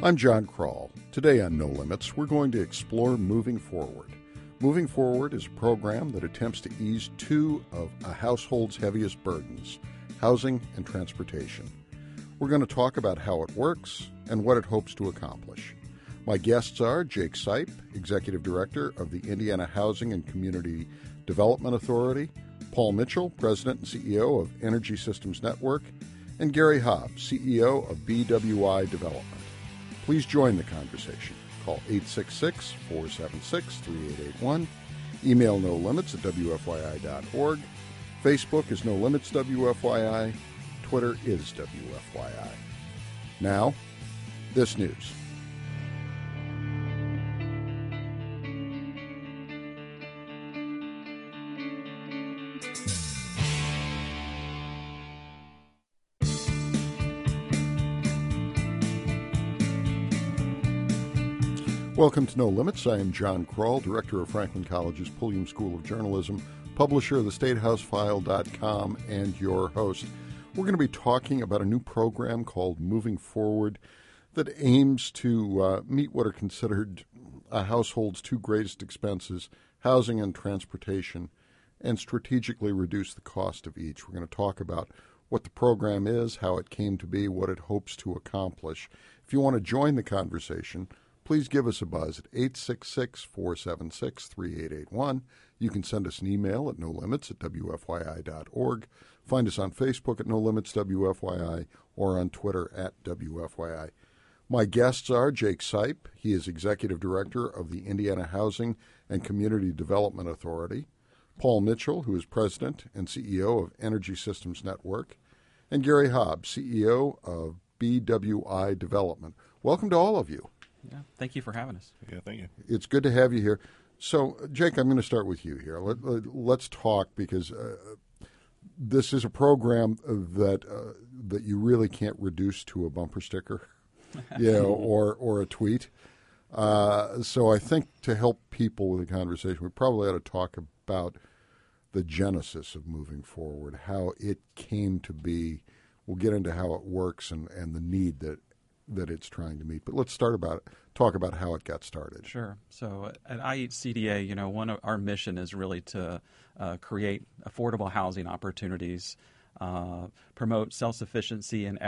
I'm John Kroll. Today on No Limits, we're going to explore Moving Forward. Moving Forward is a program that attempts to ease two of a household's heaviest burdens, housing and transportation. We're going to talk about how it works and what it hopes to accomplish. My guests are Jake Sipe, Executive Director of the Indiana Housing and Community Development Authority, Paul Mitchell, President and CEO of Energy Systems Network, and Gary Hobbs, CEO of BWI Development. Please join the conversation. Call 866-476-3881. Email nolimits@wfyi.org. Facebook is No Limits WFYI. Twitter is WFYI. Now, this news. Welcome to No Limits. I am John Kroll, Director of Franklin College's Pulliam School of Journalism, publisher of the StateHouseFile.com, and your host. We're going to be talking about a new program called Moving Forward that aims to meet what are considered a household's two greatest expenses, housing and transportation, and strategically reduce the cost of each. We're going to talk about what the program is, how it came to be, what it hopes to accomplish. If you want to join the conversation, please give us a buzz at 866-476-3881. You can send us an email at nolimits@wfyi.org. Find us on Facebook at NoLimitsWFYI or on Twitter at WFYI. My guests are Jake Sipe. He is Executive Director of the Indiana Housing and Community Development Authority. Paul Mitchell, who is President and CEO of Energy Systems Network. And Gary Hobbs, CEO of BWI Development. Welcome to all of you. Yeah, thank you for having us. Yeah, thank you. It's good to have you here. So, Jake, I'm going to start with you here. Let's talk, because this is a program that you really can't reduce to a bumper sticker, or a tweet. So I think to help people with the conversation, we probably ought to talk about the genesis of Moving Forward, how it came to be. We'll get into how it works and the need that it's trying to meet. But let's talk about how it got started. Sure. So at IHCDA, one of our mission is really to create affordable housing opportunities, promote self-sufficiency and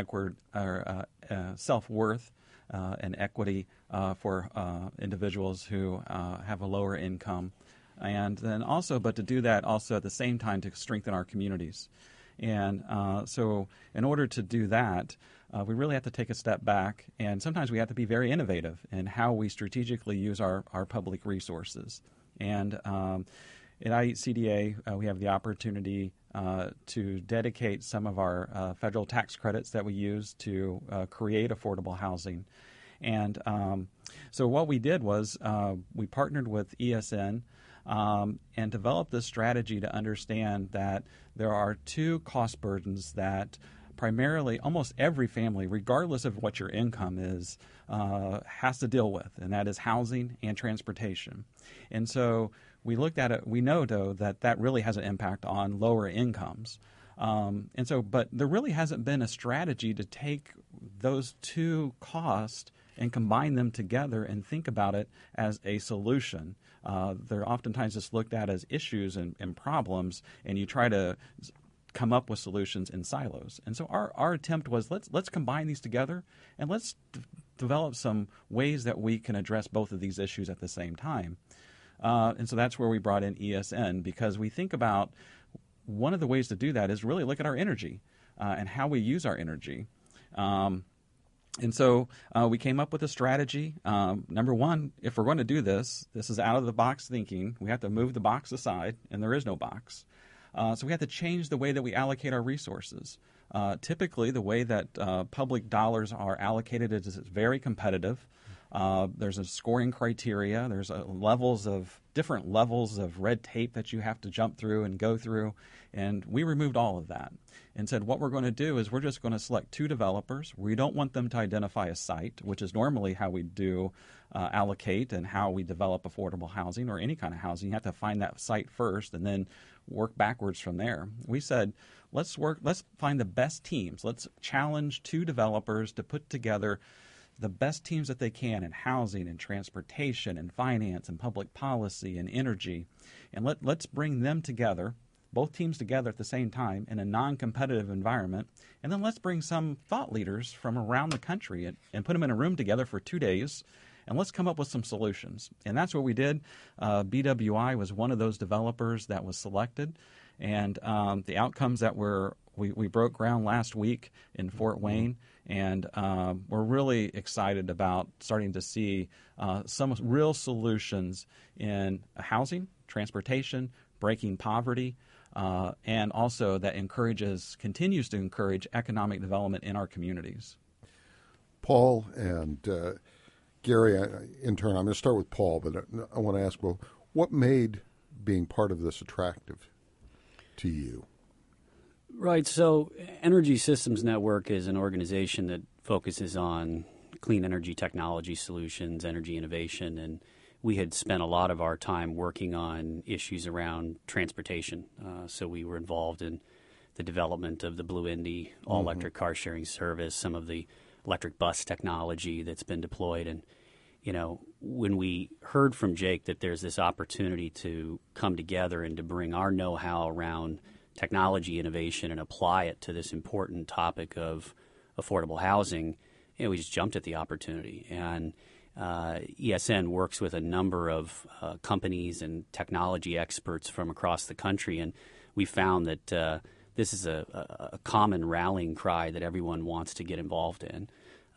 self-worth and equity for individuals who have a lower income. And then also, but to do that also at the same time to strengthen our communities. And so in order to do that, we really have to take a step back, and sometimes we have to be very innovative in how we strategically use our public resources. And at IHCDA, we have the opportunity to dedicate some of our federal tax credits that we use to create affordable housing. And so what we did was we partnered with ESN and developed this strategy to understand that there are two cost burdens that primarily almost every family, regardless of what your income is, has to deal with, and that is housing and transportation. And so we looked at it. We know, though, that really has an impact on lower incomes. But there really hasn't been a strategy to take those two costs and combine them together and think about it as a solution. They're oftentimes just looked at as issues and problems, and you try to come up with solutions in silos. And so our attempt was let's combine these together, and let's develop some ways that we can address both of these issues at the same time. And so that's where we brought in ESN, because we think about one of the ways to do that is really look at our energy and how we use our energy. And so we came up with a strategy. Number one, if we're going to do this is out-of-the-box thinking. We have to move the box aside, and there is no box. So we have to change the way that we allocate our resources. Typically, the way that public dollars are allocated is very competitive. There's a scoring criteria. There's different levels of red tape that you have to jump through and go through. And we removed all of that and said what we're going to do is we're just going to select two developers. We don't want them to identify a site, which is normally how we do allocate and how we develop affordable housing or any kind of housing. You have to find that site first and then work backwards from there. We said, let's find the best teams. Let's challenge two developers to put together the best teams that they can in housing and transportation and finance and public policy and energy, and let's bring them together, both teams together at the same time in a non-competitive environment, and then let's bring some thought leaders from around the country and put them in a room together for 2 days, and let's come up with some solutions. And that's what we did. BWI was one of those developers that was selected, and the outcomes that we broke ground last week in Fort Wayne, and we're really excited about starting to see some real solutions in housing, transportation, breaking poverty, and also that continues to encourage economic development in our communities. Paul and Gary, in turn, I'm going to start with Paul, but I want to ask, well, what made being part of this attractive to you? Right. So Energy Systems Network is an organization that focuses on clean energy technology solutions, energy innovation, and we had spent a lot of our time working on issues around transportation. So we were involved in the development of the Blue Indy all-electric car sharing service, some of the electric bus technology that's been deployed. And, when we heard from Jake that there's this opportunity to come together and to bring our know-how around technology innovation and apply it to this important topic of affordable housing, we just jumped at the opportunity. And ESN works with a number of companies and technology experts from across the country, and we found that this is a common rallying cry that everyone wants to get involved in.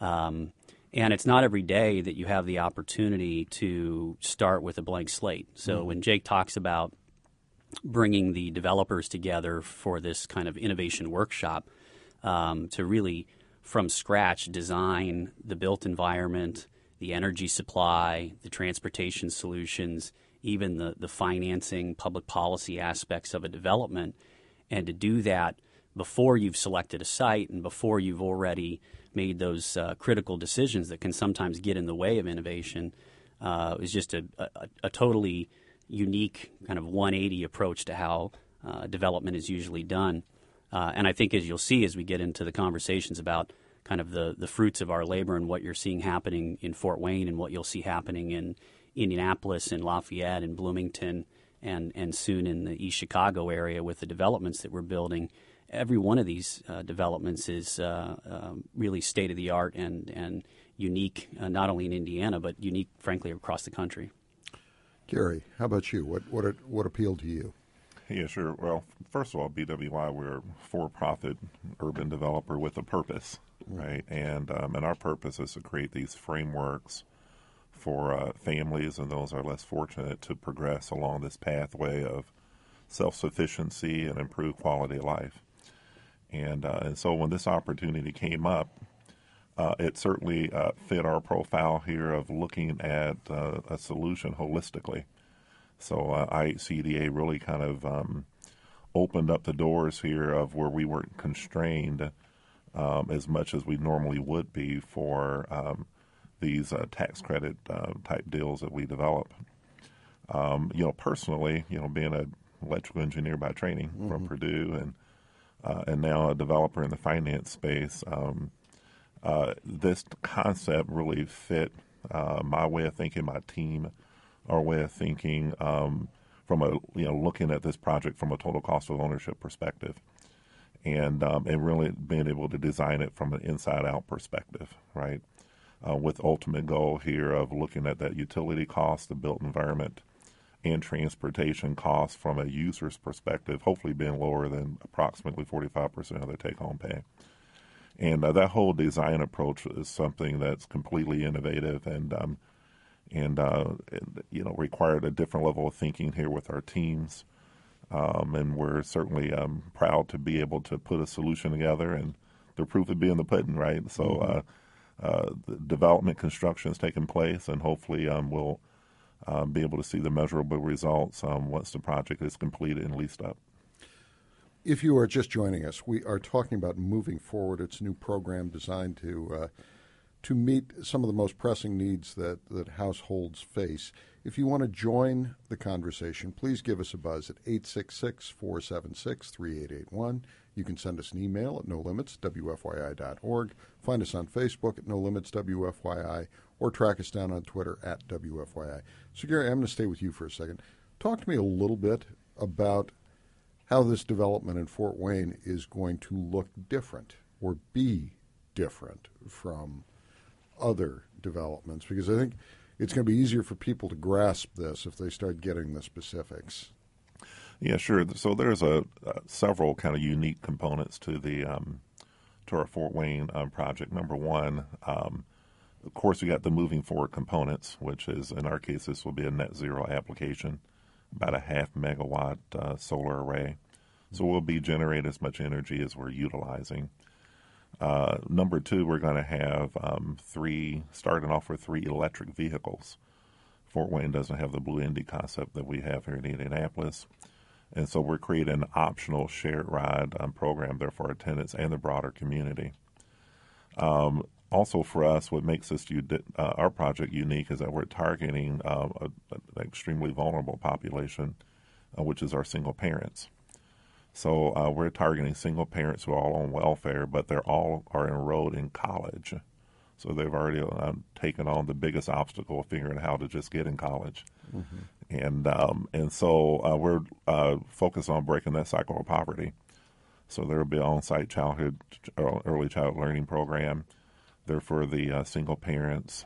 And it's not every day that you have the opportunity to start with a blank slate. So when Jake talks about bringing the developers together for this kind of innovation workshop to really, from scratch, design the built environment, the energy supply, the transportation solutions, even the financing, public policy aspects of a development, and to do that before you've selected a site and before you've already made those critical decisions that can sometimes get in the way of innovation is just a totally unique kind of 180 approach to how development is usually done. And I think as you'll see as we get into the conversations about kind of the fruits of our labor and what you're seeing happening in Fort Wayne and what you'll see happening in Indianapolis and Lafayette and Bloomington and soon in the East Chicago area with the developments that we're building, every one of these developments is really state-of-the-art and unique, not only in Indiana, but unique, frankly, across the country. Gary, how about you? What appealed to you? Yeah, sure. Well, first of all, BWI, we're a for-profit urban developer with a purpose, right? And our purpose is to create these frameworks for families and those are less fortunate to progress along this pathway of self-sufficiency and improved quality of life. And so when this opportunity came up, it certainly fit our profile here of looking at a solution holistically. So IHCDA really kind of opened up the doors here of where we weren't constrained as much as we normally would be for these tax credit type deals that we develop. Personally, being an electrical engineer by training from Purdue and now a developer in the finance space, this concept really fit my way of thinking, my team, our way of thinking from looking at this project from a total cost of ownership perspective, and really being able to design it from an inside-out perspective, right? With ultimate goal here of looking at that utility cost, the built environment, and transportation costs from a user's perspective, hopefully being lower than approximately 45% of their take-home pay. And that whole design approach is something that's completely innovative and required a different level of thinking here with our teams. And we're certainly proud to be able to put a solution together, and the proof would be in the pudding, right? So the development construction is taking place, and hopefully we'll be able to see the measurable results once the project is completed and leased up. If you are just joining us, we are talking about Moving Forward. It's a new program designed to meet some of the most pressing needs that households face. If you want to join the conversation, please give us a buzz at 866-476-3881. You can send us an email at nolimits@wfyi.org. Find us on Facebook at nolimitswfyi, or track us down on Twitter at WFYI. So, Gary, I'm going to stay with you for a second. Talk to me a little bit about how this development in Fort Wayne is going to look different or be different from other developments, because I think it's going to be easier for people to grasp this if they start getting the specifics. Yeah, sure. So there's several kind of unique components to to our Fort Wayne project. Number one, of course, we got the moving forward components, which is, in our case, this will be a net zero application, about a 0.5 megawatt solar array. So we'll be generating as much energy as we're utilizing. Number two, we're going to have starting off with 3 electric vehicles. Fort Wayne doesn't have the Blue Indy concept that we have here in Indianapolis. And so we're creating an optional shared ride program there for our tenants and the broader community. Also for us, what makes this our project unique is that we're targeting an extremely vulnerable population, which is our single parents. So we're targeting single parents who are all on welfare, but they're all are enrolled in college. So they've already taken on the biggest obstacle of figuring out how to just get in college. Mm-hmm. And so we're focused on breaking that cycle of poverty. So there will be an on-site early childhood learning program there for the single parents,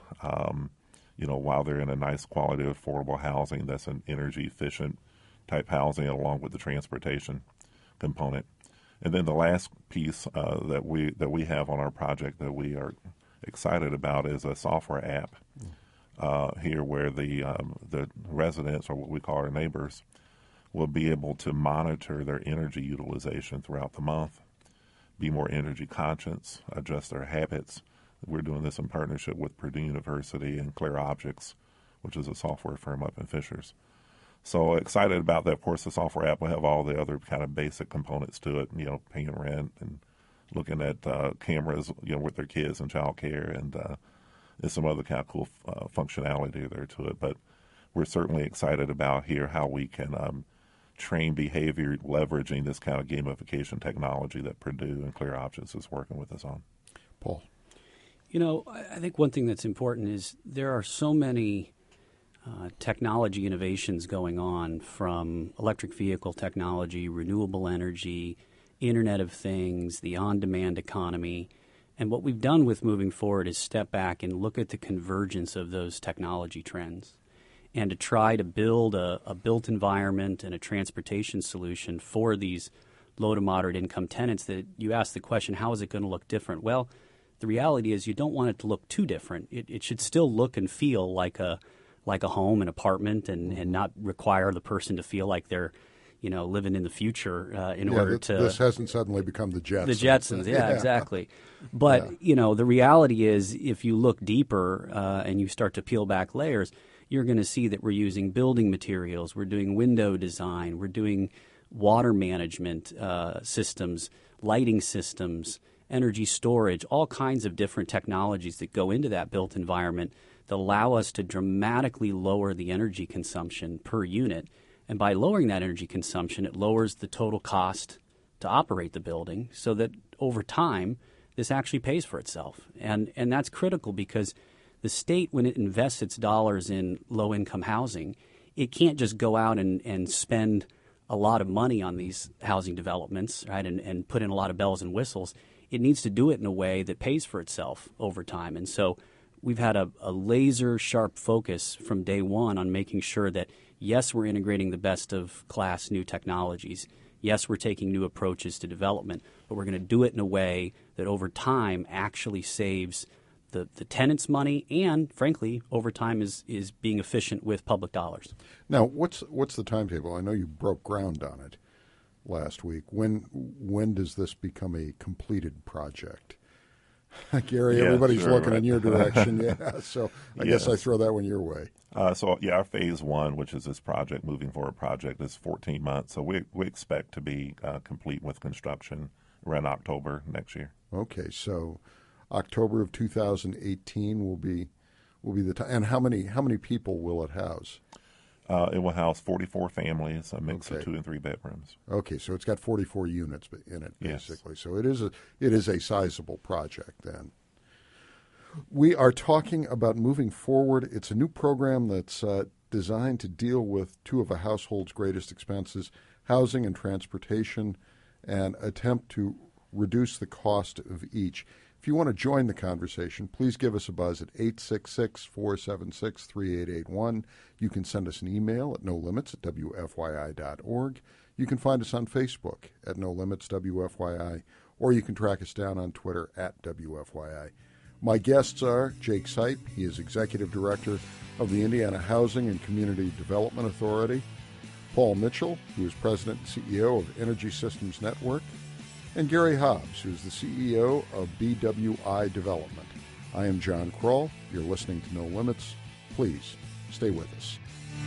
while they're in a nice quality, affordable housing that's an energy-efficient type housing along with the transportation component. And then the last piece that we have on our project that we are excited about is a software app here where the residents, or what we call our neighbors, will be able to monitor their energy utilization throughout the month, be more energy conscious, adjust their habits. We're doing this in partnership with Purdue University and ClearObjects, which is a software firm up in Fishers. So excited about that. Of course, the software app will have all the other kind of basic components to it, paying rent and looking at cameras, with their kids and child care, and some other kind of cool functionality there to it. But we're certainly excited about here how we can train behavior leveraging this kind of gamification technology that Purdue and ClearObjects is working with us on. Paul? I think one thing that's important is there are so many technology innovations going on, from electric vehicle technology, renewable energy, Internet of Things, the on-demand economy. And what we've done with Moving Forward is step back and look at the convergence of those technology trends and to try to build a built environment and a transportation solution for these low to moderate income tenants that you ask the question, how is it going to look different? Well, the reality is you don't want it to look too different. It should still look and feel like a home, an apartment, and not require the person to feel like they're living in the future in order to... This hasn't suddenly become the Jetsons. The Jetsons, yeah. Exactly. But, the reality is if you look deeper and you start to peel back layers, you're going to see that we're using building materials, we're doing window design, we're doing water management systems, lighting systems, energy storage, all kinds of different technologies that go into that built environment that allow us to dramatically lower the energy consumption per unit. And by lowering that energy consumption, it lowers the total cost to operate the building so that over time, this actually pays for itself. And that's critical because the state, when it invests its dollars in low-income housing, it can't just go out and spend a lot of money on these housing developments, right, and put in a lot of bells and whistles. It needs to do it in a way that pays for itself over time. And so we've had a laser-sharp focus from day one on making sure that, yes, we're integrating the best of class new technologies. Yes, we're taking new approaches to development, but we're going to do it in a way that over time actually saves the tenants money and, frankly, over time is being efficient with public dollars. Now, what's the timetable? I know you broke ground on it last week. When does this become a completed project? Gary, everybody's looking in your direction. So I guess I throw that one your way. Our phase one, which is this project, Moving Forward project, is 14 months. So we expect to be complete with construction around October next year. Okay, so October of 2018 will be the time. And how many people will it house? It will house 44 families, a mix of 2 and 3 bedrooms. Okay, so it's got 44 units in it, Yes. basically. So it is a sizable project then. We are talking about moving forward. It's a new program that's designed to deal with two of a household's greatest expenses, housing and transportation, and attempt to reduce the cost of each. If you want to join the conversation, please give us a buzz at 866-476-3881. You can send us an email at nolimits@wfyi.org. You can find us on Facebook at NoLimitsWFYI, or you can track us down on Twitter at WFYI. My guests are Jake Sipe. He is Executive Director of the Indiana Housing and Community Development Authority. Paul Mitchell, who is President and CEO of Energy Systems Network. And Gary Hobbs, who is the CEO of BWI Development. I am John Kroll. You're listening to No Limits. Please stay with us.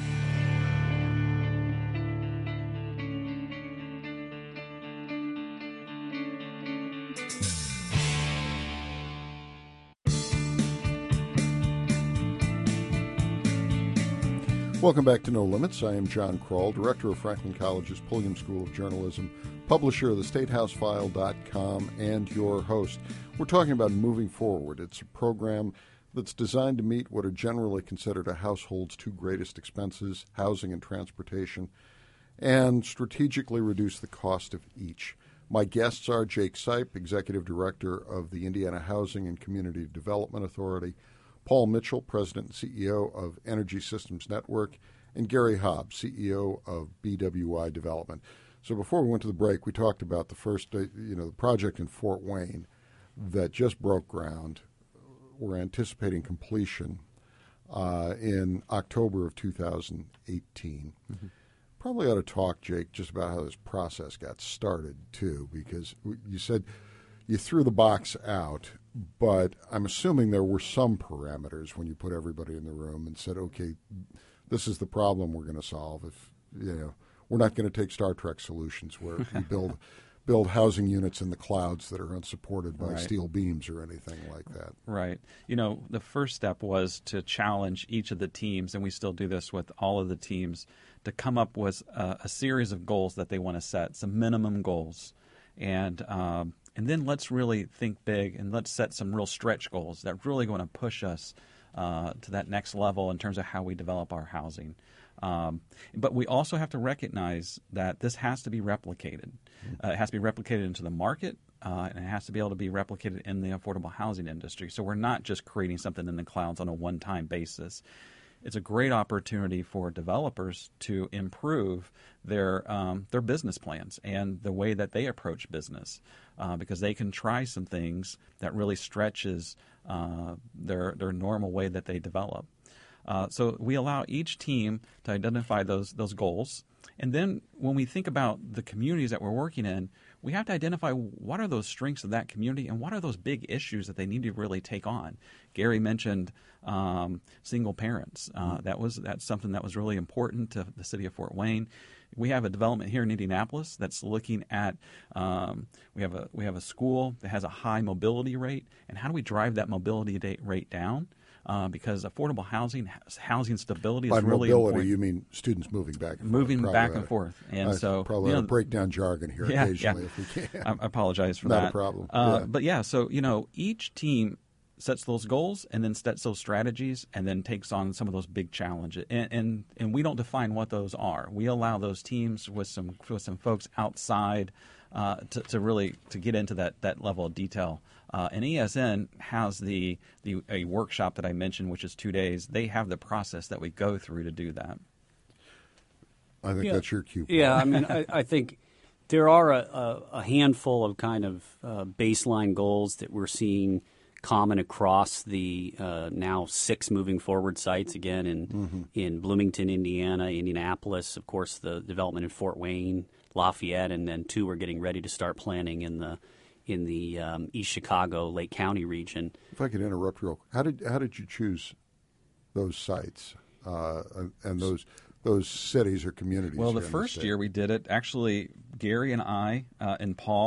Welcome back to No Limits. I am John Kroll, Director of Franklin College's Pulliam School of Journalism, publisher of the StateHouseFile.com, and your host. We're talking about moving forward. It's a program that's designed to meet what are generally considered a household's two greatest expenses, housing and transportation, and strategically reduce the cost of each. My guests are Jake Sipe, Executive Director of the Indiana Housing and Community Development Authority, Paul Mitchell, President and CEO of Energy Systems Network, and Gary Hobbs, CEO of BWI Development. So before we went to the break, we talked about the first, the project in Fort Wayne that just broke ground. We're anticipating completion in October of 2018. Mm-hmm. Probably ought to talk, Jake, just about how this process got started, too, because you said you threw the box out, but I'm assuming there were some parameters when you put everybody in the room and said, okay, this is the problem we're going to solve. If we're not going to take Star Trek solutions where we build housing units in the clouds that are unsupported by steel beams or anything like that. Right. The first step was to challenge each of the teams, and we still do this with all of the teams, to come up with a series of goals that they want to set, some minimum goals. And then let's really think big and let's set some real stretch goals that really going to push us to that next level in terms of how we develop our housing. But we also have to recognize that this has to be replicated. It has to be replicated into the market, and it has to be able to be replicated in the affordable housing industry. So we're not just creating something in the clouds on a one-time basis. It's a great opportunity for developers to improve their business plans and the way that they approach business, because they can try some things that really stretches their normal way that they develop. So we allow each team to identify those goals. And then when we think about the communities that we're working in, we have to identify what are those strengths of that community and what are those big issues that they need to really take on. Gary mentioned single parents. That's something that was really important to the city of Fort Wayne. We have a development here in Indianapolis that's looking at we have a school that has a high mobility rate, and how do we drive that mobility rate down? Because affordable housing stability is really important. By mobility, you mean students moving back and forth. And so probably ought to break down jargon here occasionally if we can. I apologize for that. Not a problem. But so each team sets those goals and then sets those strategies and then takes on some of those big challenges. And we don't define what those are. We allow those teams with some folks outside to really get into that level of detail. And ESN has a workshop that I mentioned, which is 2 days. They have the process that we go through to do that. I think that's your cue. Yeah, I mean, I think there are a handful of kind of baseline goals that we're seeing common across the now 6 moving forward sites, again, in Bloomington, Indiana, Indianapolis, of course, the development in Fort Wayne, Lafayette, and then 2 we're getting ready to start planning in the East Chicago, Lake County region. If I could interrupt real quick, how did you choose those sites and those cities or communities? Well, the first year we did it, actually, Gary and I and Paul,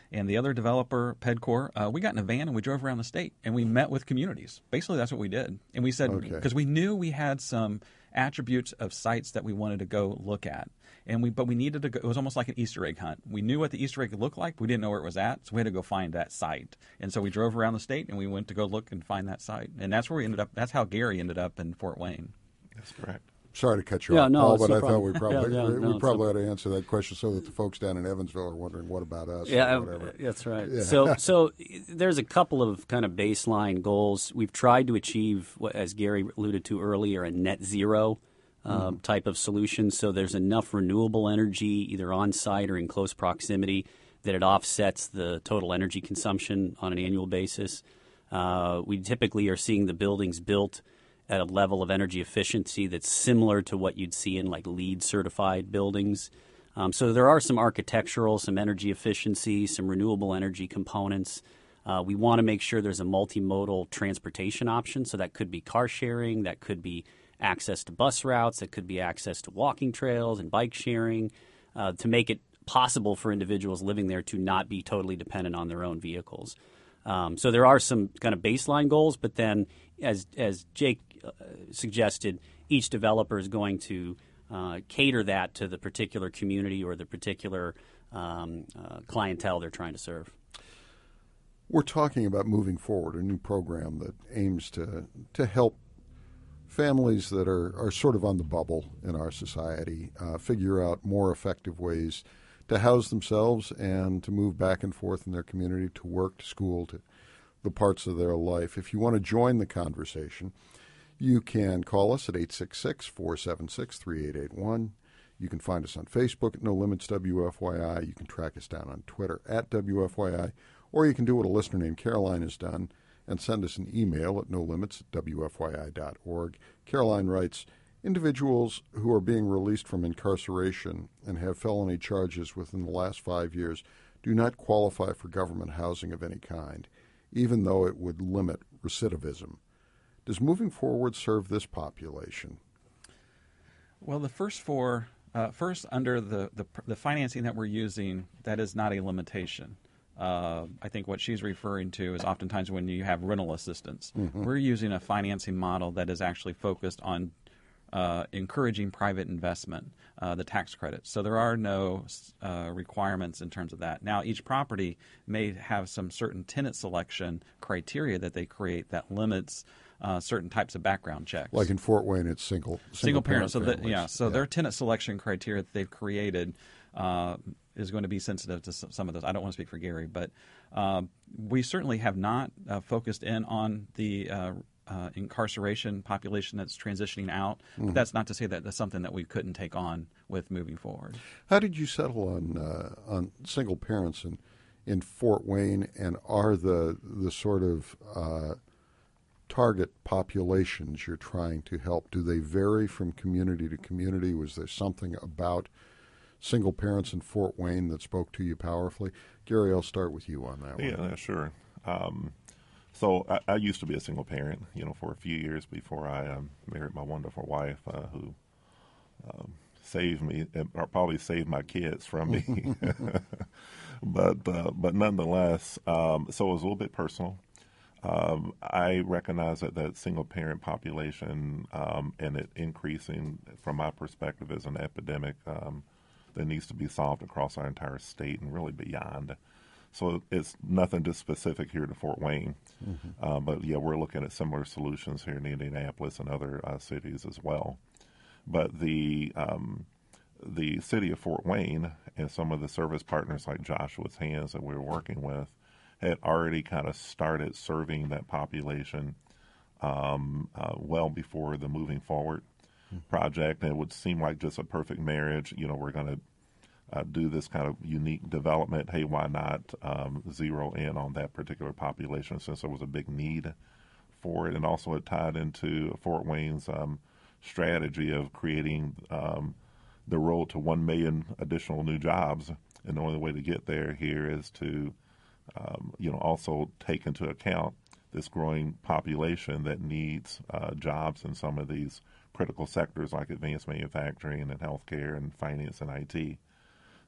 And the other developer, Pedcore, we got in a van and we drove around the state and we met with communities. Basically, that's what we did. And we said, because we knew we had some attributes of sites that we wanted to go look at. But we needed to go, it was almost like an Easter egg hunt. We knew what the Easter egg looked like, but we didn't know where it was at, so we had to go find that site. And so we drove around the state and we went to go look and find that site. And that's where we ended up, that's how Gary ended up in Fort Wayne. That's correct. Sorry to cut you off, Paul, but I thought we probably ought to answer that question so that the folks down in Evansville are wondering, what about us? Yeah, or whatever. That's right. Yeah. So there's a couple of kind of baseline goals. We've tried to achieve, as Gary alluded to earlier, a net zero type of solution. So there's enough renewable energy either on site or in close proximity that it offsets the total energy consumption on an annual basis. We typically are seeing the buildings built at a level of energy efficiency that's similar to what you'd see in like LEED certified buildings. So there are some architectural, some energy efficiency, some renewable energy components. We want to make sure there's a multimodal transportation option. So that could be car sharing, that could be access to bus routes, that could be access to walking trails and bike sharing, to make it possible for individuals living there to not be totally dependent on their own vehicles. So there are some kind of baseline goals, but then as Jake suggested, each developer is going to cater that to the particular community or the particular clientele they're trying to serve. We're talking about moving forward, a new program that aims to help families that are sort of on the bubble in our society figure out more effective ways to house themselves and to move back and forth in their community, to work, to school, to the parts of their life. If you want to join the conversation, you can call us at 866-476-3881. You can find us on Facebook at No Limits WFYI. You can track us down on Twitter at WFYI. Or you can do what a listener named Caroline has done and send us an email at nolimits@wfyi.org. Caroline writes, individuals who are being released from incarceration and have felony charges within the last 5 years do not qualify for government housing of any kind, even though it would limit recidivism. Does Moving Forward serve this population? Well, the first four, under the financing that we're using, that is not a limitation. I think what she's referring to is oftentimes when you have rental assistance. Mm-hmm. We're using a financing model that is actually focused on encouraging private investment, the tax credits. So there are no requirements in terms of that. Now, each property may have some certain tenant selection criteria that they create that limits certain types of background checks. Like in Fort Wayne, it's single parent. So their tenant selection criteria that they've created is going to be sensitive to some of those. I don't want to speak for Gary, but we certainly have not focused in on the incarceration population that's transitioning out. Mm-hmm. But that's not to say that that's something that we couldn't take on with Moving Forward. How did you settle on single parents in Fort Wayne, and are the sort of target populations you're trying to help, do they vary from community to community? Was there something about single parents in Fort Wayne that spoke to you powerfully? Gary, I'll start with you on that one. Yeah, sure. So I used to be a single parent, for a few years before I married my wonderful wife, who saved me, or probably saved my kids from me. But nonetheless, so it was a little bit personal. I recognize that single parent population and it increasing, from my perspective, is an epidemic that needs to be solved across our entire state and really beyond. So it's nothing just specific here to Fort Wayne. Mm-hmm. But, yeah, we're looking at similar solutions here in Indianapolis and other cities as well. But the city of Fort Wayne and some of the service partners like Joshua's Hands that we were working with had already kind of started serving that population well before the Moving Forward project. And it would seem like just a perfect marriage. We're going to do this kind of unique development. Hey, why not zero in on that particular population, since there was a big need for it? And also it tied into Fort Wayne's strategy of creating the road to 1 million additional new jobs. And the only way to get there here is to also take into account this growing population that needs jobs in some of these critical sectors like advanced manufacturing and healthcare and finance and IT.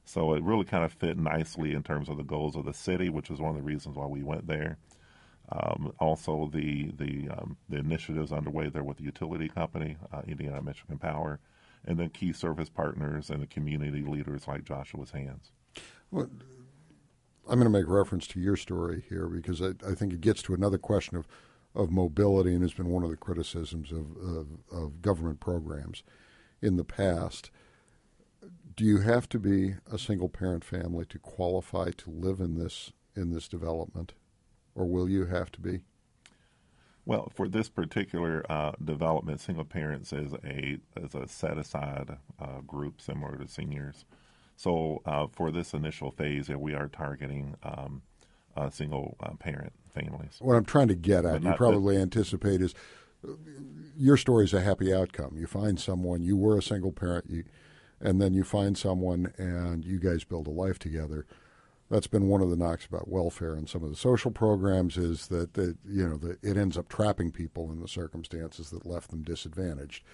So it really kind of fit nicely in terms of the goals of the city, which is one of the reasons why we went there. Also, the initiatives underway there with the utility company, Indiana Michigan Power, and then key service partners and the community leaders like Joshua's Hands. Well, I'm going to make reference to your story here because I think it gets to another question of mobility, and has been one of the criticisms of government programs in the past. Do you have to be a single-parent family to qualify to live in this development, or will you have to be? Well, for this particular development, single parents is a set-aside group similar to seniors. So for this initial phase, we are targeting single parent families. What I'm trying to get at, you probably anticipate, is your story is a happy outcome. You find someone, you were a single parent, and then you find someone and you guys build a life together. That's been one of the knocks about welfare and some of the social programs, is that it ends up trapping people in the circumstances that left them disadvantaged.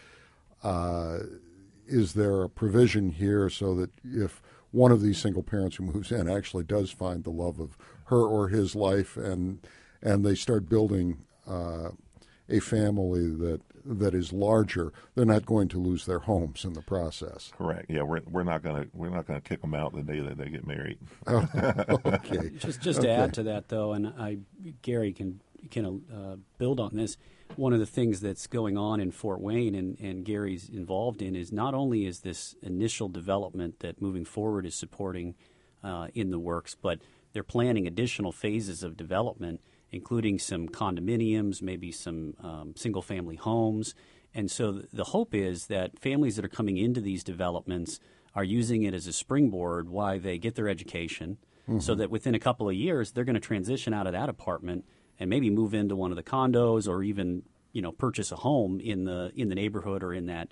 Is there a provision here so that if one of these single parents who moves in actually does find the love of her or his life, and they start building a family that is larger, they're not going to lose their homes in the process? Correct. Yeah, we're not gonna kick them out the day that they get married. Oh, okay. Just to add to that, though, and Gary can build on this. One of the things that's going on in Fort Wayne and Gary's involved in is not only is this initial development that Moving Forward is supporting in the works, but they're planning additional phases of development, including some condominiums, maybe some single-family homes. And so the hope is that families that are coming into these developments are using it as a springboard while they get their education, so that within a couple of years they're going to transition out of that apartment and maybe move into one of the condos, or even purchase a home in the neighborhood or in that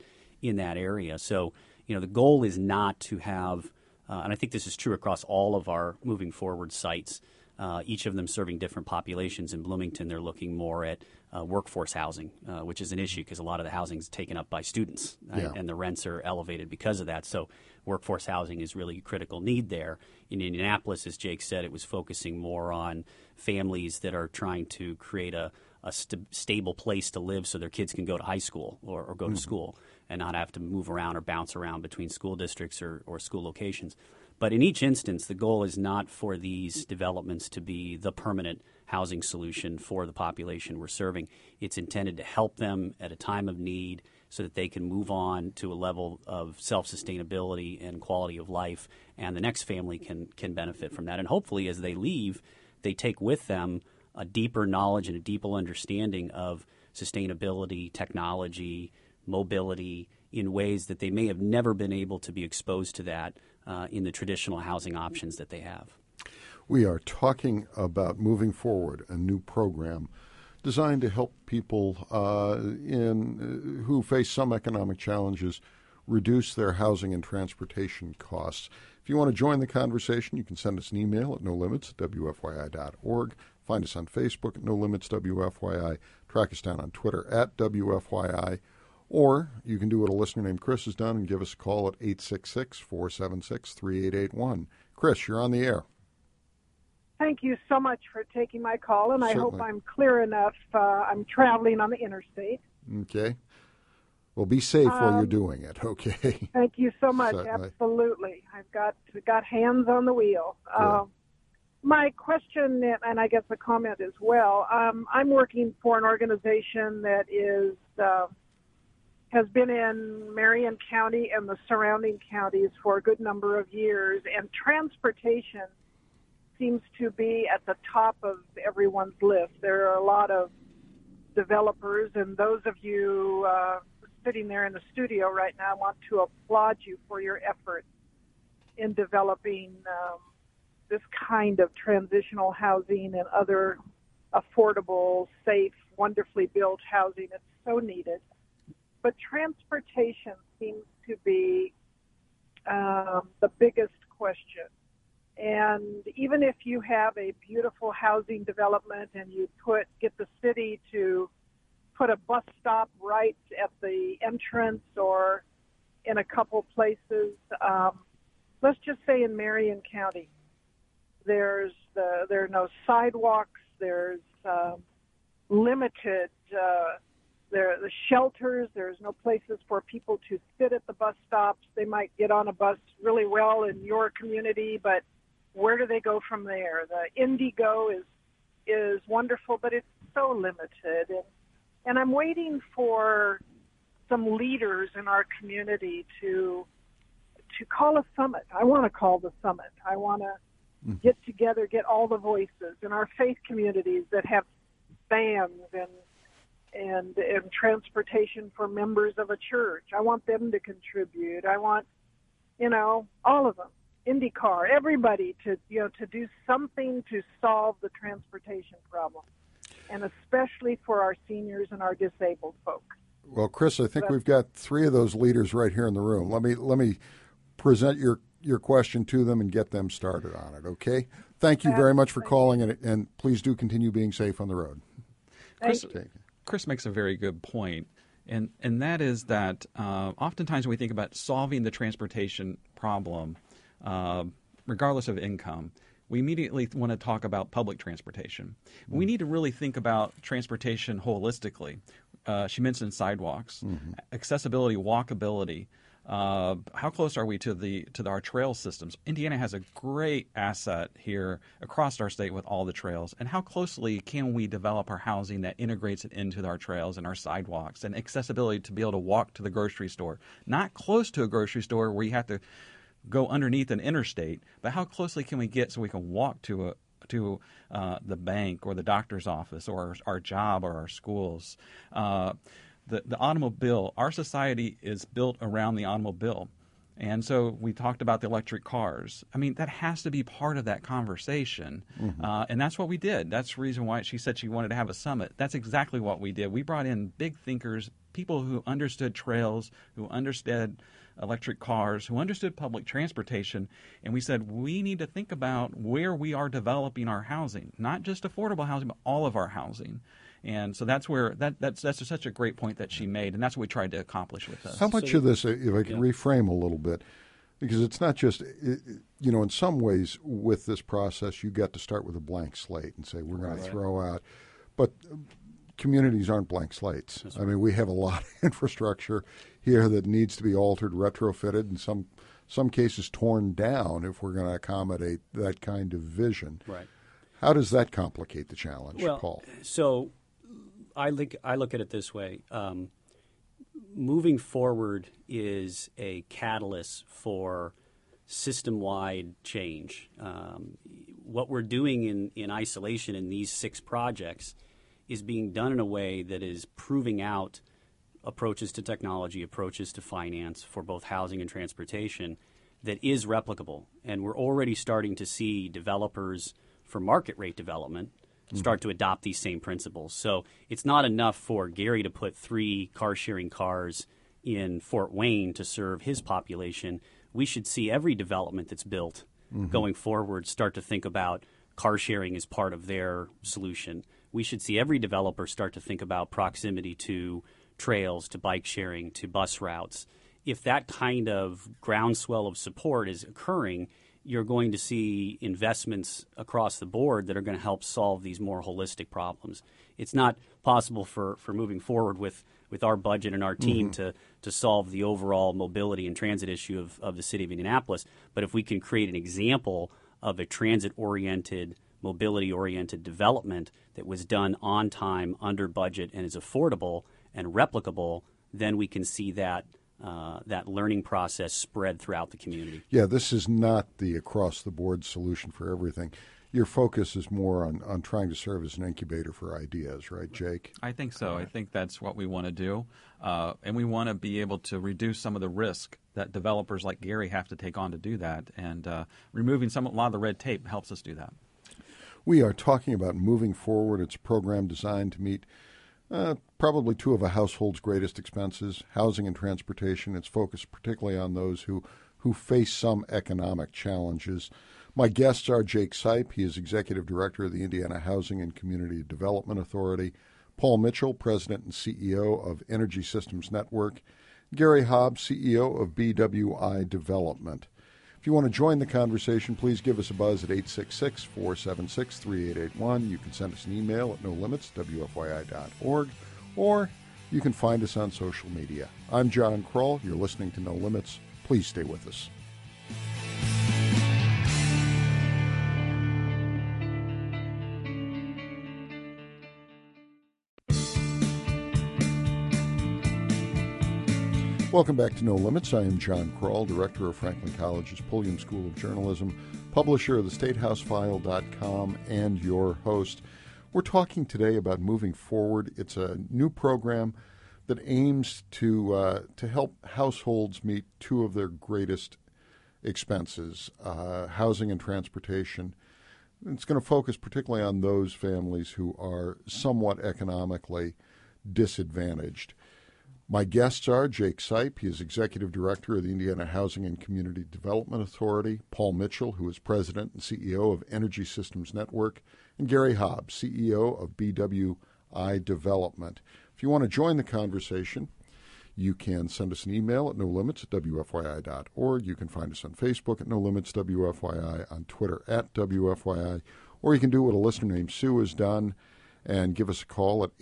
area. So the goal is not to have, and I think this is true across all of our Moving Forward sites. Each of them serving different populations. In Bloomington, they're looking more at workforce housing, which is an issue because a lot of the housing is taken up by students, and the rents are elevated because of that. So workforce housing is really a critical need there. In Indianapolis, as Jake said, it was focusing more on families that are trying to create a stable place to live so their kids can go to high school or go to school and not have to move around or bounce around between school districts or school locations. But in each instance, the goal is not for these developments to be the permanent housing solution for the population we're serving. It's intended to help them at a time of need so that they can move on to a level of self-sustainability and quality of life, and the next family can benefit from that. And hopefully as they leave, they take with them a deeper knowledge and a deeper understanding of sustainability, technology, mobility, in ways that they may have never been able to be exposed to that in the traditional housing options that they have. We are talking about Moving Forward, a new program designed to help people who face some economic challenges reduce their housing and transportation costs. If you want to join the conversation, you can send us an email at nolimits@wfyi.org. Find us on Facebook at NoLimitsWFYI. Track us down on Twitter at WFYI. Or you can do what a listener named Chris has done and give us a call at 866-476-3881. Chris, you're on the air. Thank you so much for taking my call, and Certainly. I hope I'm clear enough. I'm traveling on the interstate. Okay. Well, be safe while you're doing it, okay? Thank you so much. Certainly. Absolutely. I've got hands on the wheel. My question, and I guess a comment as well, I'm working for an organization that has been in Marion County and the surrounding counties for a good number of years, and transportation seems to be at the top of everyone's list. There are a lot of developers, and those of you sitting there in the studio right now, I want to applaud you for your efforts in developing this kind of transitional housing and other affordable, safe, wonderfully built housing. It's so needed. But transportation seems to be the biggest question. And even if you have a beautiful housing development and you get the city to put a bus stop right at the entrance or in a couple places, let's just say in Marion County, there are no sidewalks, there's limited the shelters, there's no places for people to sit at the bus stops. They might get on a bus really well in your community, but where do they go from there? The Indigo is wonderful, but it's so limited. And I'm waiting for some leaders in our community to call a summit. I want to call the summit. I want to get together, get all the voices in our faith communities that have bands and transportation for members of a church. I want them to contribute. I want, all of them. IndyCar, everybody to do something to solve the transportation problem, and especially for our seniors and our disabled folk. Well, Chris, I think we've got three of those leaders right here in the room. Let me present your question to them and get them started on it, okay? Thank you very much for calling, and please do continue being safe on the road. Chris makes a very good point, and that is that oftentimes when we think about solving the transportation problem, regardless of income, we immediately want to talk about public transportation. We need to really think about transportation holistically. She mentioned sidewalks, accessibility, walkability. How close are we to our trail systems? Indiana has a great asset here across our state with all the trails. And how closely can we develop our housing that integrates it into our trails and our sidewalks and accessibility to be able to walk to the grocery store? Not close to a grocery store where you have to go underneath an interstate, but how closely can we get so we can walk to the bank or the doctor's office or our job or our schools? The automobile, our society is built around the automobile. And so we talked about the electric cars. I mean, that has to be part of that conversation. And that's what we did. That's the reason why she said she wanted to have a summit. That's exactly what we did. We brought in big thinkers, people who understood trails, who understood electric cars, who understood public transportation. And we said, we need to think about where we are developing our housing, not just affordable housing, but all of our housing. And so that's where that's such a great point that she made, and that's what we tried to accomplish with this. How much of this, if I can reframe a little bit, because it's not just, in some ways with this process, you get to start with a blank slate and say, we're going to throw out. But communities aren't blank slates. I mean, we have a lot of infrastructure here that needs to be altered, retrofitted, in some cases torn down if we're going to accommodate that kind of vision. Right. How does that complicate the challenge, Paul? So I look at it this way. Moving forward is a catalyst for system-wide change. What we're doing in isolation in these 6 projects is being done in a way that is proving out approaches to technology, approaches to finance for both housing and transportation that is replicable. And we're already starting to see developers for market rate development start to adopt these same principles. So it's not enough for Gary to put 3 car-sharing cars in Fort Wayne to serve his population. We should see every development that's built going forward start to think about car sharing as part of their solution. We should see every developer start to think about proximity to trails, to bike sharing, to bus routes. If that kind of groundswell of support is occurring, you're going to see investments across the board that are going to help solve these more holistic problems. It's not possible for moving forward with our budget and our team to solve the overall mobility and transit issue of the city of Indianapolis. But if we can create an example of a transit-oriented, mobility-oriented development that was done on time, under budget, and is affordable and replicable, then we can see that learning process spread throughout the community. Yeah, this is not the across-the-board solution for everything. Your focus is more on trying to serve as an incubator for ideas, right, Jake? I think so. I think that's what we want to do. And we want to be able to reduce some of the risk that developers like Gary have to take on to do that. And removing a lot of the red tape helps us do that. We are talking about Moving Forward. It's a program designed to meet probably 2 of a household's greatest expenses, housing and transportation. It's focused particularly on those who face some economic challenges. My guests are Jake Sipe. He is Executive Director of the Indiana Housing and Community Development Authority. Paul Mitchell, President and CEO of Energy Systems Network. Gary Hobbs, CEO of BWI Development. If If you want to join the conversation, please give us a buzz at 866-476-3881. You can send us an email at nolimits@wfyi.org, or you can find us on social media. I'm John Kroll. You're listening to No Limits. Please stay with us. Welcome back to No Limits. I am John Kroll, director of Franklin College's Pulliam School of Journalism, publisher of the StateHouseFile.com, and your host. We're talking today about Moving Forward. It's a new program that aims to help households meet two of their greatest expenses, housing and transportation. It's going to focus particularly on those families who are somewhat economically disadvantaged. My guests are Jake Sipe, he is Executive Director of the Indiana Housing and Community Development Authority, Paul Mitchell, who is President and CEO of Energy Systems Network, and Gary Hobbs, CEO of BWI Development. If you want to join the conversation, you can send us an email at nolimits@wfyi.org. You can find us on Facebook at NoLimitsWFYI, on Twitter at WFYI, or you can do what a listener named Sue has done and give us a call at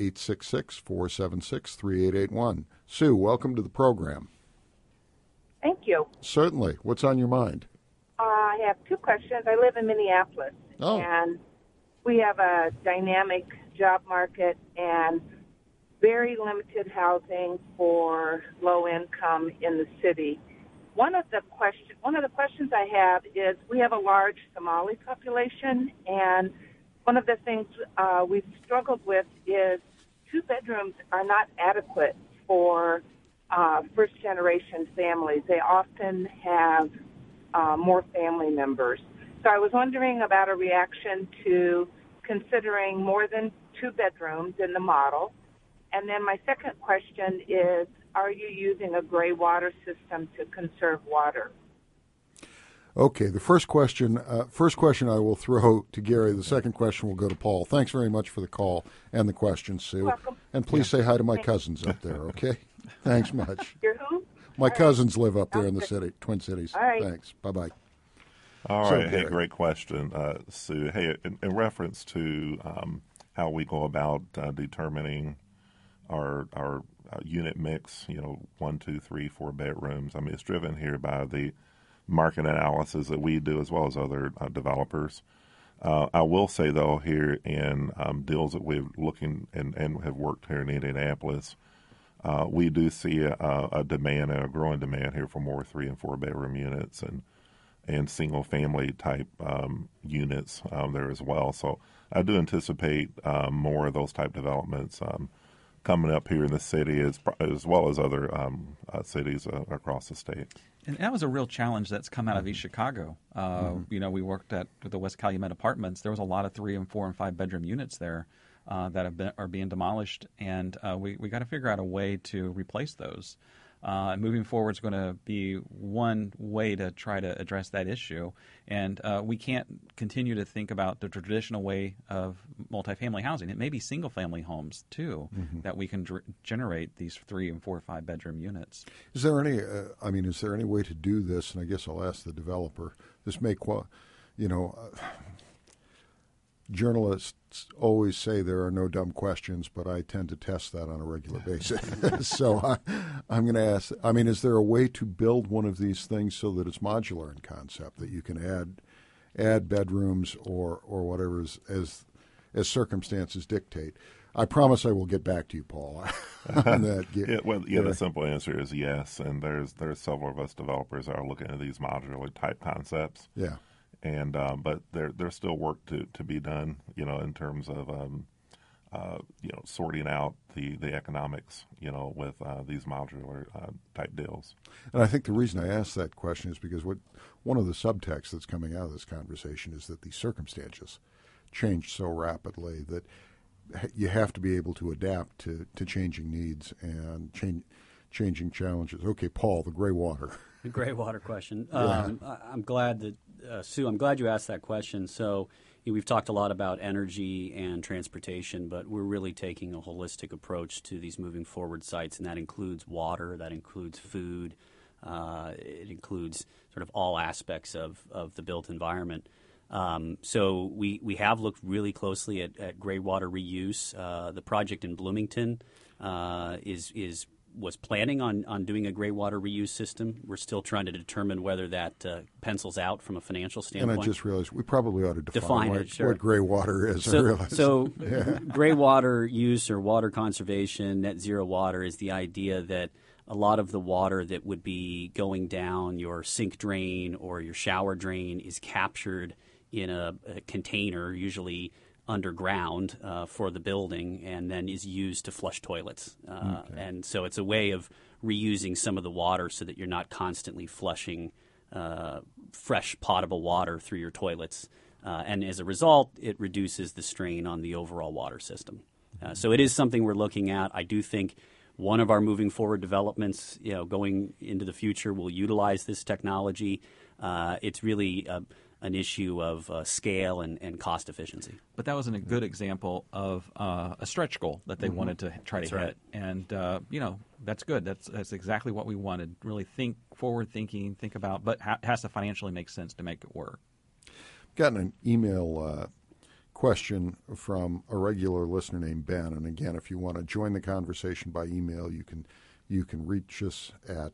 866-476-3881. Sue, welcome to the program. Thank you. Certainly. What's on your mind? I have two questions. I live in Minneapolis, and we have a dynamic job market and very limited housing for low income in the city. One of the questions I have is we have a large Somali population, and one of the things we've struggled with is 2 bedrooms are not adequate for first-generation families. They often have more family members. So I was wondering about a reaction to considering more than 2 bedrooms in the model. And then my second question is, are you using a gray water system to conserve water? Okay, the first question I will throw to Gary. The second question will go to Paul. Thanks very much for the call and the question, Sue. You're welcome. And please say hi to my cousins up there, okay? Thanks much. You're who? My cousins live up there in the Twin Cities. All right. Thanks. Bye-bye. All So, right. Hey, Gary. great question, Sue. Hey, in reference to how we go about determining our unit mix, 1, 2, 3, 4 bedrooms. I mean, it's driven here by the market analysis that we do as well as other developers. I will say, though, here in deals that we're looking and have worked here in Indianapolis, we do see a demand and a growing demand here for more 3 and 4 bedroom units and single family type units there as well. So I do anticipate more of those type developments coming up here in the city as well as other cities across the state. And that was a real challenge that's come out of East Chicago. We worked at the West Calumet Apartments. There was a lot of 3 and 4 and 5 bedroom units there that are being demolished, and we got to figure out a way to replace those. Moving forward is going to be one way to try to address that issue. And we can't continue to think about the traditional way of multifamily housing. It may be single-family homes, too, that we can generate these 3 and 4 or 5 bedroom units. Is there any way to do this? And I guess I'll ask the developer. This may, journalists always say there are no dumb questions, but I tend to test that on a regular basis. So I'm going to ask, is there a way to build one of these things so that it's modular in concept, that you can add bedrooms or whatever as circumstances dictate? I promise I will get back to you, Paul, on that. The simple answer is yes, and there's several of us developers that are looking at these modular type concepts. Yeah. And but there's still work to be done, in terms of sorting out the economics, with these modular type deals. And I think the reason I asked that question is because one of the subtexts that's coming out of this conversation is that the circumstances change so rapidly that you have to be able to adapt to changing needs and changing challenges. Okay, Paul, the gray water. The gray water question. I'm glad that Sue, I'm glad you asked that question. So we've talked a lot about energy and transportation, but we're really taking a holistic approach to these moving forward sites, and that includes water, that includes food, It includes sort of all aspects of the built environment. So we have looked really closely at gray water reuse. The project in Bloomington was planning on doing a gray water reuse system. We're still trying to determine whether that pencils out from a financial standpoint. And I just realized we probably ought to define what gray water is. So gray water use or water conservation, net zero water, is the idea that a lot of the water that would be going down your sink drain or your shower drain is captured in a container, usually underground for the building, and then is used to flush toilets. And so it's a way of reusing some of the water so that you're not constantly flushing fresh potable water through your toilets. And as a result, it reduces the strain on the overall water system. So it is something we're looking at. I do think one of our moving forward developments, going into the future, will utilize this technology. It's really an issue of scale and cost efficiency. But that was a good example of a stretch goal that they wanted to try to hit. And, that's good. That's exactly what we wanted. Really think forward thinking, think about, but it has to financially make sense to make it work. Gotten an email question from a regular listener named Ben. And again, if you want to join the conversation by email, you can reach us at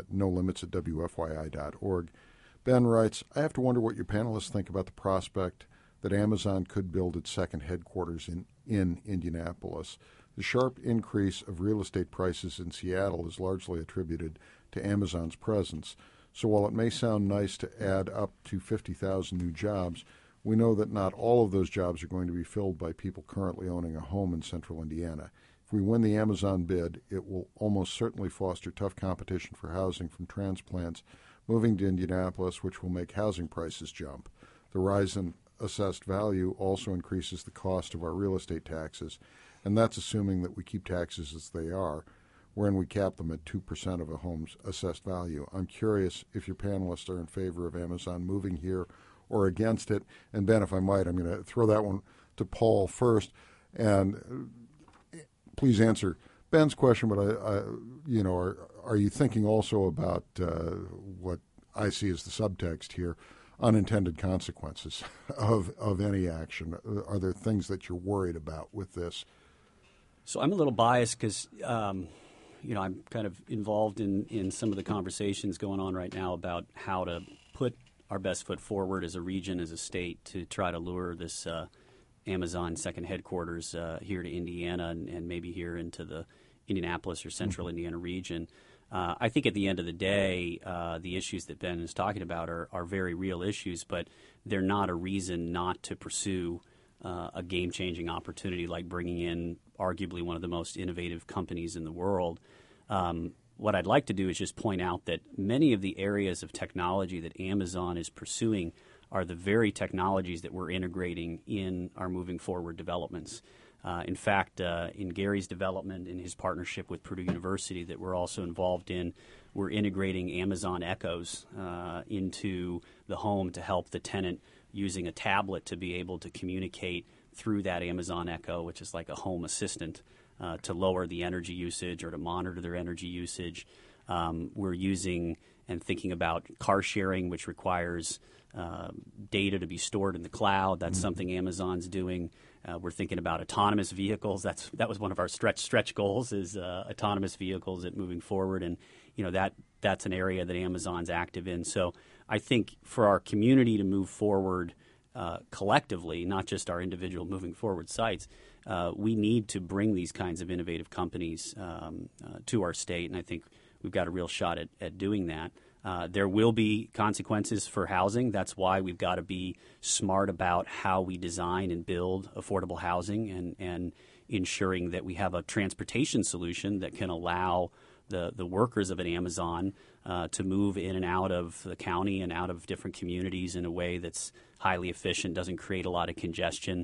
nolimits@wfyi.org. Ben writes, I have to wonder what your panelists think about the prospect that Amazon could build its second headquarters in Indianapolis. The sharp increase of real estate prices in Seattle is largely attributed to Amazon's presence. So while it may sound nice to add up to 50,000 new jobs, we know that not all of those jobs are going to be filled by people currently owning a home in central Indiana. If we win the Amazon bid, it will almost certainly foster tough competition for housing from transplants moving to Indianapolis, which will make housing prices jump. The rise in assessed value also increases the cost of our real estate taxes, and that's assuming that we keep taxes as they are, wherein we cap them at 2% of a home's assessed value. I'm curious if your panelists are in favor of Amazon moving here or against it. And Ben, if I might, I'm going to throw that one to Paul first, and please answer Ben's question. But are you thinking also about what I see as the subtext here, unintended consequences of any action? Are there things that you're worried about with this? So I'm a little biased because I'm kind of involved in some of the conversations going on right now about how to put our best foot forward as a region, as a state, to try to lure this Amazon second headquarters here to Indiana and maybe here into the Indianapolis or central Indiana region. I think at the end of the day, the issues that Ben is talking about are very real issues, but they're not a reason not to pursue a game-changing opportunity like bringing in arguably one of the most innovative companies in the world. What I'd like to do is just point out that many of the areas of technology that Amazon is pursuing are the very technologies that we're integrating in our moving forward developments. In fact, in Gary's development, in his partnership with Purdue University that we're also involved in, we're integrating Amazon Echoes into the home to help the tenant using a tablet to be able to communicate through that Amazon Echo, which is like a home assistant, to lower the energy usage or to monitor their energy usage. We're using and thinking about car sharing, which requires data to be stored in the cloud. That's something Amazon's doing. We're thinking about autonomous vehicles. That was one of our stretch goals, is autonomous vehicles at moving forward, and that's an area that Amazon's active in. So I think for our community to move forward collectively, not just our individual moving forward sites, we need to bring these kinds of innovative companies to our state, and I think we've got a real shot at doing that. There will be consequences for housing. That's why we've got to be smart about how we design and build affordable housing and ensuring that we have a transportation solution that can allow the workers of an Amazon to move in and out of the county and out of different communities in a way that's highly efficient, doesn't create a lot of congestion.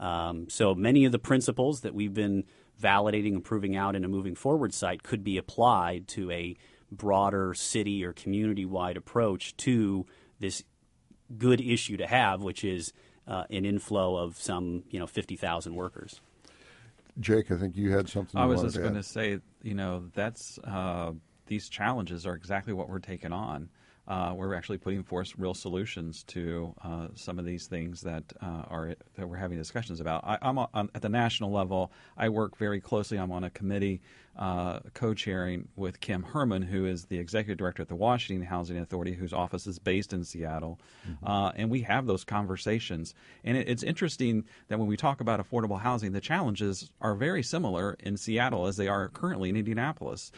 So many of the principles that we've been validating and proving out in a moving forward site could be applied to a broader city or community-wide approach to this good issue to have, which is an inflow of some 50,000 workers. Jake, I think you had something. I was just going to say, that's these challenges are exactly what we're taking on. We're actually putting forth real solutions to some of these things that we're having discussions about. I'm at the national level. I work very closely. I'm on a committee co-chairing with Kim Herman, who is the executive director at the Washington Housing Authority, whose office is based in Seattle. And we have those conversations. And it's interesting that when we talk about affordable housing, the challenges are very similar in Seattle as they are currently in Indianapolis.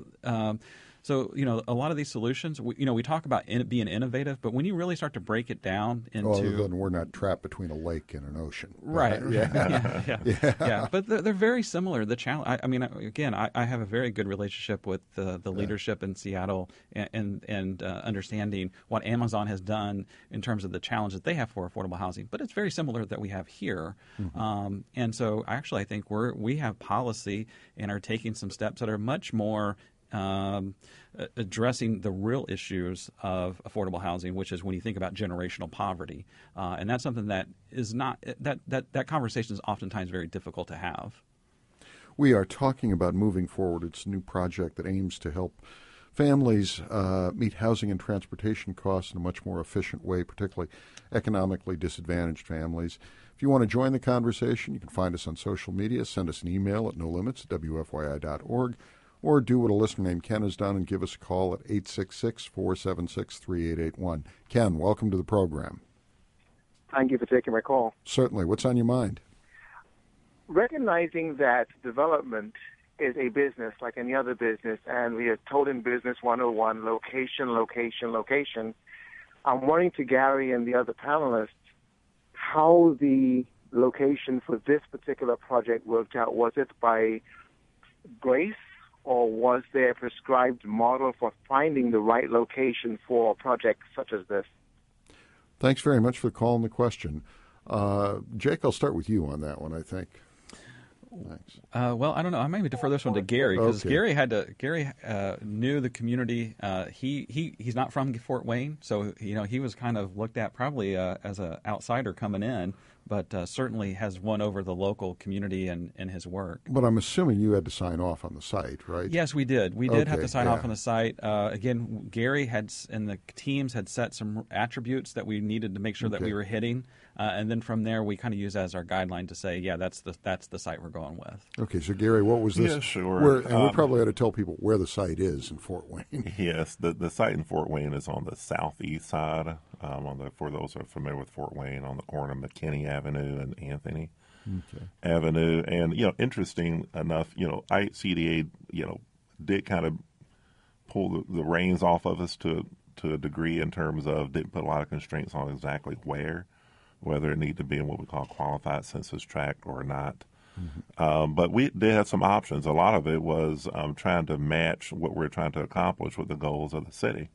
So, a lot of these solutions, we talk about being innovative, but when you really start to break it down into... Well, then we're not trapped between a lake and an ocean. Right. Yeah. But they're very similar. The challenge, I have a very good relationship with the leadership in Seattle and understanding what Amazon has done in terms of the challenge that they have for affordable housing. But it's very similar that we have here. And so actually I think we have policy and are taking some steps that are much more addressing the real issues of affordable housing, which is when you think about generational poverty. And that's something that is not that conversation is oftentimes very difficult to have. We are talking about Moving Forward. It's a new project that aims to help families meet housing and transportation costs in a much more efficient way, particularly economically disadvantaged families. If you want to join the conversation, you can find us on social media. Send us an email at nolimits@wfyi.org. Or do what a listener named Ken has done and give us a call at 866-476-3881. Ken, welcome to the program. Thank you for taking my call. Certainly. What's on your mind? Recognizing that development is a business like any other business, and we are told in Business 101, location, location, location, I'm wondering to Gary and the other panelists how the location for this particular project worked out. Was it by grace? Or was there a prescribed model for finding the right location for a project such as this? Thanks very much for the call and the question. Jake, I'll start with you on that one, I think. Thanks. Well, I don't know. I might defer this one to Gary because Gary knew the community. He's not from Fort Wayne, so he was kind of looked at probably as an outsider coming in, but certainly has won over the local community and his work. But I'm assuming you had to sign off on the site, right? Yes, we did. We did have to sign off on the site. Again, Gary and the teams had set some attributes that we needed to make sure that we were hitting, and then from there we kind of use as our guideline to say, that's the site we're going with. Okay, so Gary, what was this? Yeah, sure. And we probably ought to tell people where the site is in Fort Wayne. Yes, the site in Fort Wayne is on the southeast side. For those who are familiar with Fort Wayne, on the corner of McKinney Avenue and Anthony Avenue. And interesting enough, CDA did kind of pull the reins off of us to a degree in terms of didn't put a lot of constraints on exactly whether it needed to be in what we call qualified census tract or not. But we did have some options. A lot of it was trying to match what we're trying to accomplish with the goals of the city.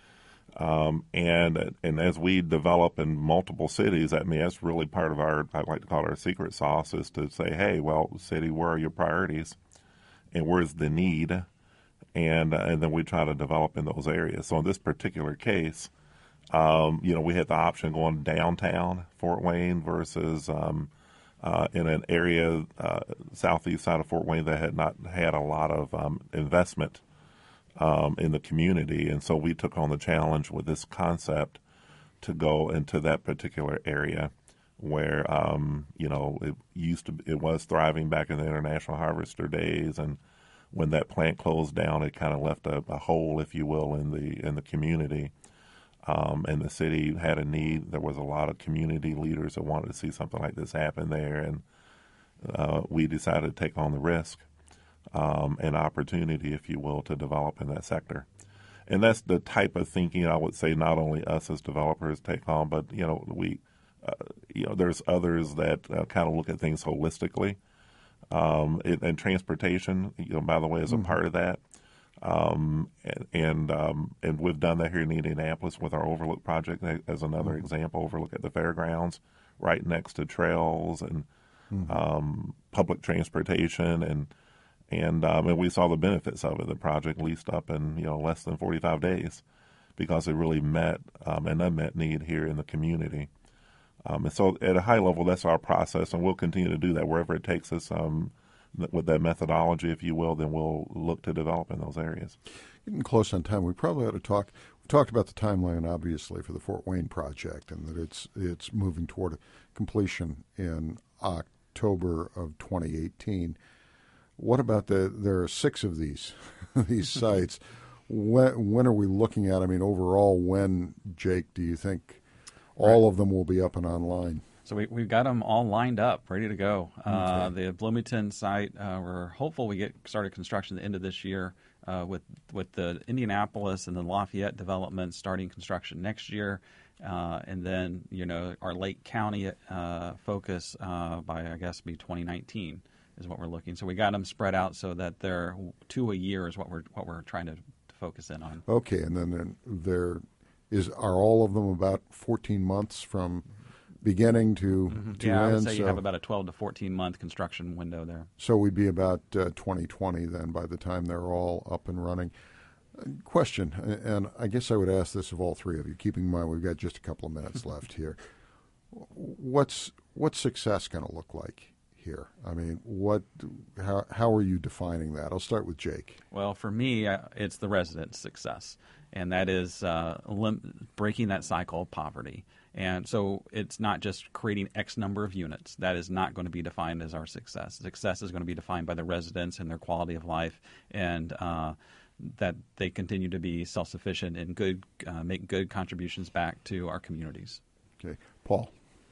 And as we develop in multiple cities, that's really part of I like to call it our secret sauce, is to say, hey, well, city, where are your priorities and where's the need? And then we try to develop in those areas. So in this particular case, we had the option going downtown Fort Wayne versus in an area southeast side of Fort Wayne that had not had a lot of investment in the community. And so we took on the challenge with this concept to go into that particular area where, it was thriving back in the International Harvester days. And when that plant closed down, it kind of left a hole, if you will, in the community. And the city had a need. There was a lot of community leaders that wanted to see something like this happen there. And we decided to take on the risk. An opportunity, if you will, to develop in that sector. And that's the type of thinking I would say not only us as developers take on, but, there's others that kind of look at things holistically. And transportation, by the way, is a part of that. And we've done that here in Indianapolis with our Overlook project as another example. Overlook at the fairgrounds, right next to trails and public transportation, and we saw the benefits of it. The project leased up in less than 45 days because it really met an unmet need here in the community. And so at a high level, that's our process, and we'll continue to do that wherever it takes us. with that methodology, if you will, then we'll look to develop in those areas. Getting close on time, we probably ought to talk. We've talked about the timeline, obviously, for the Fort Wayne project, and that it's moving toward completion in October of 2018. What about there are 6 of these sites? When are we looking at? I mean, overall, when, Jake, do you think all of them will be up and online? So we've got them all lined up, ready to go. Okay. The Bloomington site, we're hopeful we get started construction at the end of this year, with the Indianapolis and the Lafayette development starting construction next year, and then our Lake County focus by I guess be 2019 is what we're looking. So we got them spread out so that they're 2 a year is what we're trying to focus in on. Okay, and then are all of them about 14 months from beginning to end? I would say you have about a 12 to 14 month construction window there. So we'd be about 2020 then by the time they're all up and running. Question, and I guess I would ask this of all 3 of you, keeping in mind we've got just a couple of minutes left here. What's success going to look like here? I mean, how are you defining that? I'll start with Jake. Well, for me, it's the resident success, and that is breaking that cycle of poverty. And so it's not just creating X number of units. That is not going to be defined as our success. Success is going to be defined by the residents and their quality of life, and that they continue to be self-sufficient and make good contributions back to our communities. Okay. Paul?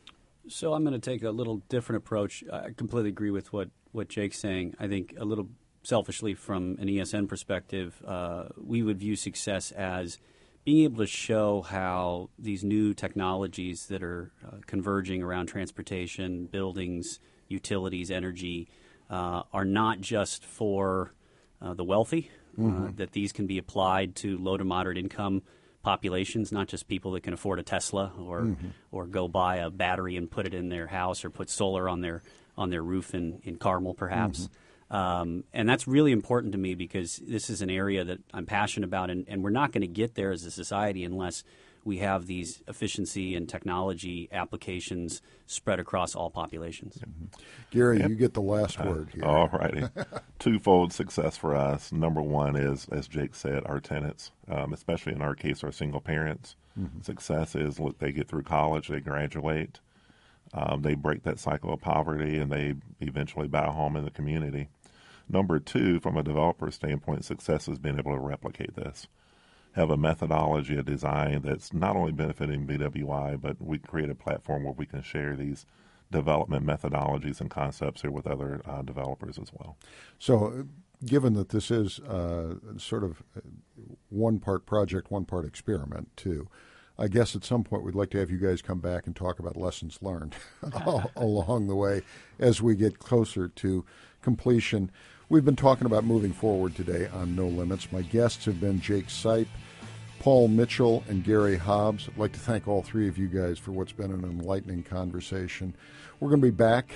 So I'm going to take a little different approach. I completely agree with what Jake's saying. I think a little selfishly from an ESN perspective, we would view success as being able to show how these new technologies that are converging around transportation, buildings, utilities, energy, are not just for the wealthy, that these can be applied to low to moderate income populations, not just people that can afford a Tesla or go buy a battery and put it in their house or put solar on their roof in Carmel, perhaps. And that's really important to me because this is an area that I'm passionate about, and we're not going to get there as a society unless we have these efficiency and technology applications spread across all populations. Gary, you get the last word here. All righty. Twofold success for us. Number one is, as Jake said, our tenants, especially in our case, our single parents. Success is, look, they get through college, they graduate, they break that cycle of poverty, and they eventually buy a home in the community. Number two, from a developer standpoint, success is being able to replicate this. Have a methodology, a design that's not only benefiting BWI, but we create a platform where we can share these development methodologies and concepts here with other developers as well. So given that this is sort of one part project, one part experiment too, I guess at some point we'd like to have you guys come back and talk about lessons learned along the way as we get closer to completion. We've been talking about moving forward today on No Limits. My guests have been Jake Sipe, Paul Mitchell, and Gary Hobbs. I'd like to thank all 3 of you guys for what's been an enlightening conversation. We're going to be back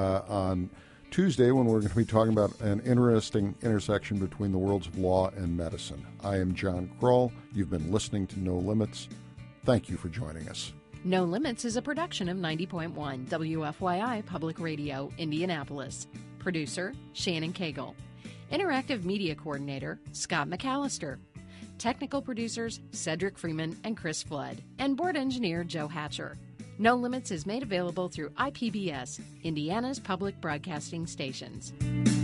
on Tuesday when we're going to be talking about an interesting intersection between the worlds of law and medicine. I am John Kroll. You've been listening to No Limits. Thank you for joining us. No Limits is a production of 90.1 WFYI Public Radio, Indianapolis. Producer, Shannon Cagle. Interactive Media Coordinator, Scott McAllister. Technical producers, Cedric Freeman and Chris Flood. And Board Engineer, Joe Hatcher. No Limits is made available through IPBS, Indiana's public broadcasting stations.